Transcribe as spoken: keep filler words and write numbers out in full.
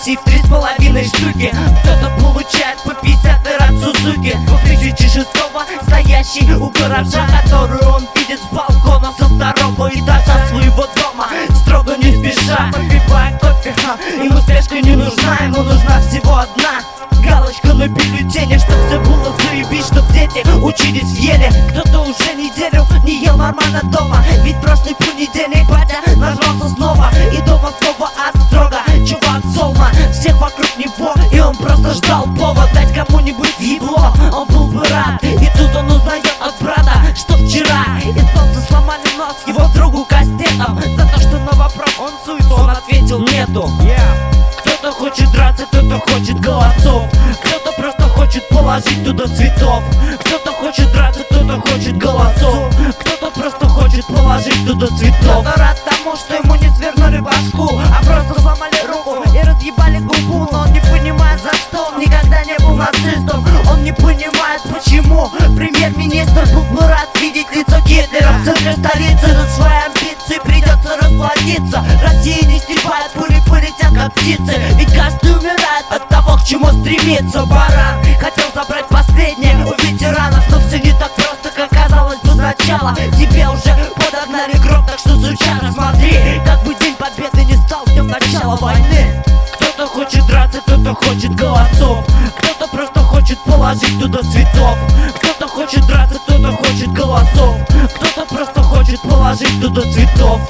Мерседесе в три с половиной штуки. Кто-то получает по пятьдесят от Сузуки. две тысячи шестого стоящий у гаража, который он видит с балкона со второго этажа своего дома, строго не спеша попивая кофе. Ему спешка не нужна, ему нужна всего одна галочка на бюллетене, чтоб все было заебись, чтоб дети учились в еле. Кто-то уже неделю не ел нормально дома, ведь прошлый понедельник батя нажрался снова, и дома снова ад строго. Чувак Солма, всех вокруг него, и он просто ждал повод дать кому-нибудь ебло. Он был бы рад, и тут он узнает от брата, что вчера эстонцы сломали нос его другу кастетом. За то, что на вопрос он суется, он ответил нету. Кто-то хочет драться, кто-то хочет голосов, кто-то просто хочет положить туда цветов. Кто-то хочет драться, кто-то хочет голосов, кто-то просто хочет положить туда цветов. Кто-то рад тому, что ему не свернули башку, а просто сломали руку и разъебали губу. Но он не понимает, за что. Он никогда не был нацистом. Он не понимает, почему премьер-министр был бы рад видеть лицо Гитлера в центре столицы. За свои амбиции придется расплатиться. Россия не стебает, пули полетят как птицы, ведь каждый умирает от того, к чему стремится. Баран хотел забрать последнее у ветеранов, но все не так просто, как казалось бы сначала. Тебе уже подогнали гроб, так что, сучара, смотри, как бы День Победы не стал днем начала войны. Кто-то хочет драться, кто-то хочет голосов, кто-то просто хочет положить туда цветов. Кто-то хочет драться, кто-то хочет голосов, кто-то просто хочет положить туда цветов.